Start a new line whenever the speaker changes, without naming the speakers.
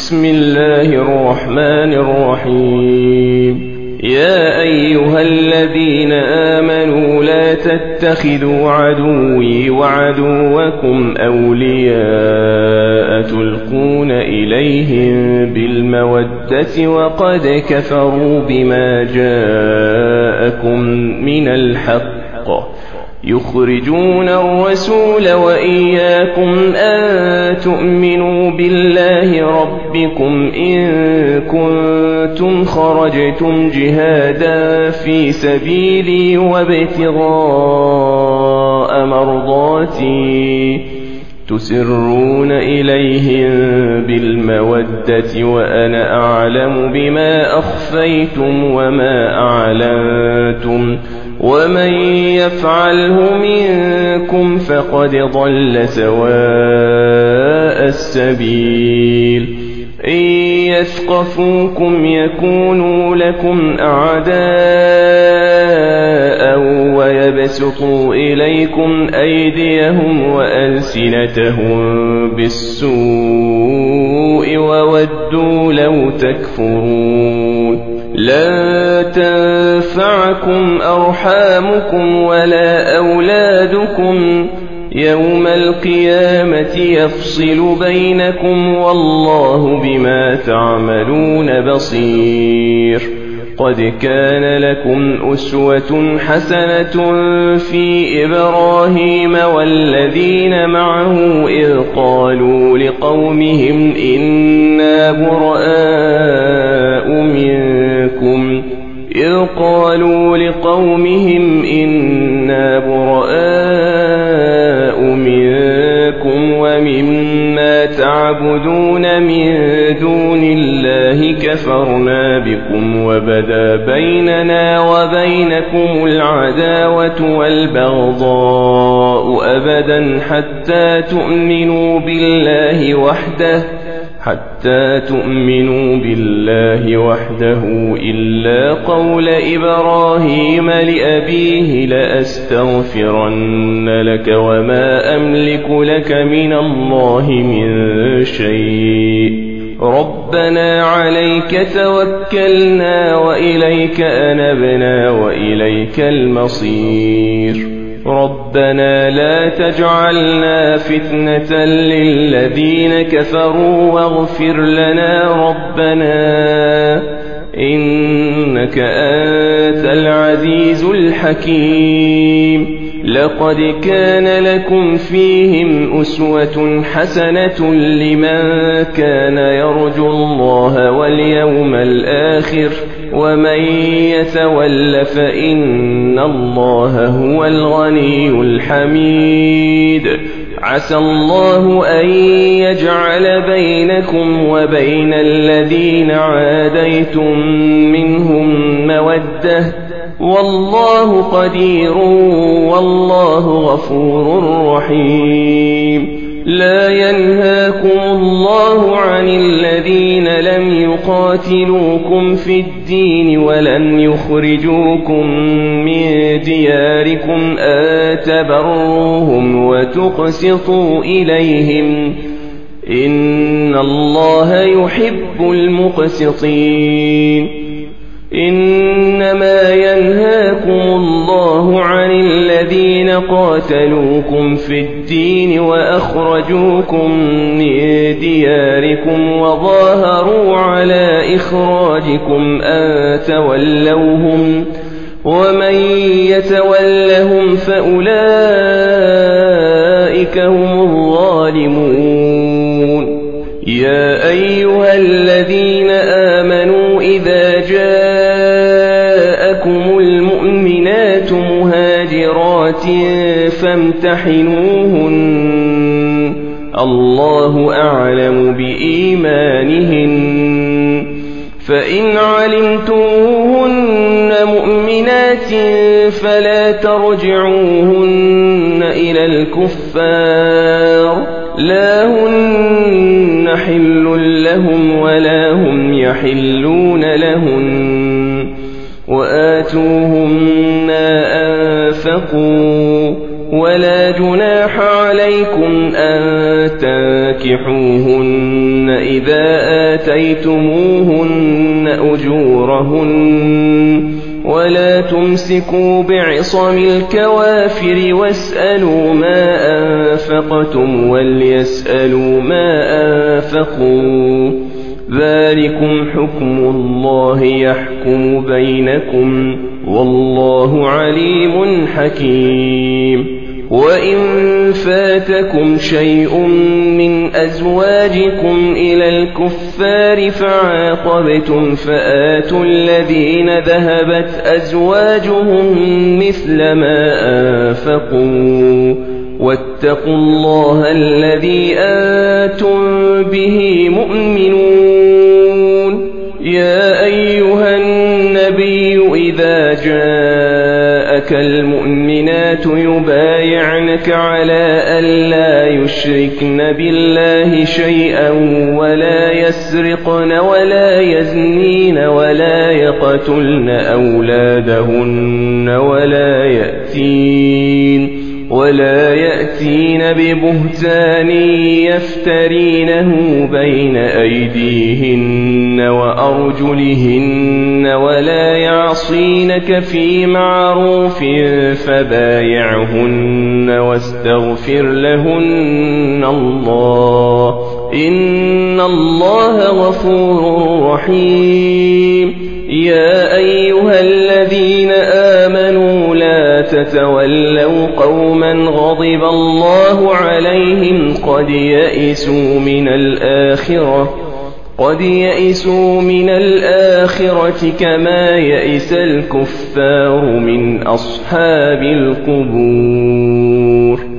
بسم الله الرحمن الرحيم. يا أيها الذين آمنوا لا تتخذوا عدوي وعدوكم أولياء تلقون إليهم بالمودة وقد كفروا بما جاءكم من الحق يخرجون الرسول وإياكم أن تؤمنوا بالله ربكم إن كنتم خرجتم جهادا في سبيلي وابتغاء مرضاتي تسرون إليهم بالمودة وأنا أعلم بما أخفيتم وما أعلنتم ومن يفعله منكم فقد ضل سواء السبيل. إن يثقفوكم يكونوا لكم أعداء ويبسطوا إليكم أيديهم وألسنتهم بالسوء وودوا لو تكفرون. لن تنفعكم أرحامكم ولا أولادكم يوم القيامة يفصل بينكم والله بما تعملون بصير. قد كان لكم أسوة حسنة في إبراهيم والذين معه إذ قالوا لقومهم إنا براء منكم ومما تعبدون من دون الله كفرنا بكم وبدا بيننا وبينكم العداوة والبغضاء أبدا حتى تؤمنوا بالله وحده إلا قول إبراهيم لأبيه لأستغفرن لك وما أملك لك من الله من شيء. ربنا عليك توكلنا وإليك أنبنا وإليك المصير. ربنا لا تجعلنا فتنة للذين كفروا واغفر لنا ربنا إنك أنت العزيز الحكيم. لقد كان لكم فيهم أسوة حسنة لمن كان يرجو الله واليوم الآخر ومن يتول فإن الله هو الغني الحميد. عسى الله أن يجعل بينكم وبين الذين عاديتم منهم مودة والله قدير والله غفور رحيم. لا ينهاكم الله عن الذين لم يقاتلوكم في الدين ولم يخرجوكم من دياركم أن تبروهم وتقسطوا إليهم إن الله يحب المقسطين. إنما ينهاكم الله عن الذين قاتلوكم في الدين وأخرجوكم من دياركم وظاهروا على إخراجكم أن تولوهم ومن يتولهم فأولئك هم الظالمون. يا أيها الذين آمنوا إذا جاءكم المؤمنات مهاجرات فامتحنوهن الله أعلم بإيمانهن فإن علمتموهن مؤمنات فلا ترجعوهن إلى الكفار لا هن حل لهم ولا هم يحلون لهن وآتوهم ما أنفقوا ولا جناح عليكم أن تنكحوهن إذا آتيتموهن أجورهن ولا تمسكوا بعصم الكوافر واسألوا ما أنفقتم وليسألوا ما أنفقوا ذلكم حكم الله يحكم بينكم والله عليم حكيم وإن فاتكم شيء من أزواجكم إلى الكفار فعاقبتم فآتوا الذين ذهبت أزواجهم مثل ما أنفقوا واتقوا الله الذي أنتم به مؤمنون يا أيها النبي إذا جاءك المؤمنات يبايعنك على ألا يشركن بالله شيئا ولا يسرقن ولا يزنين ولا يقتلن أولادهن ولا يأتين ببهتان يفترينه بين أيديهن وأرجلهن ولا يعصينك في معروف فبايعهن واستغفر لهن الله إن الله غفور رحيم يا أيها الذين آمنوا لا تتولوا قوما غضب الله عليهم قد يئسوا من الآخرة كما يئس الكفار من أصحاب القبور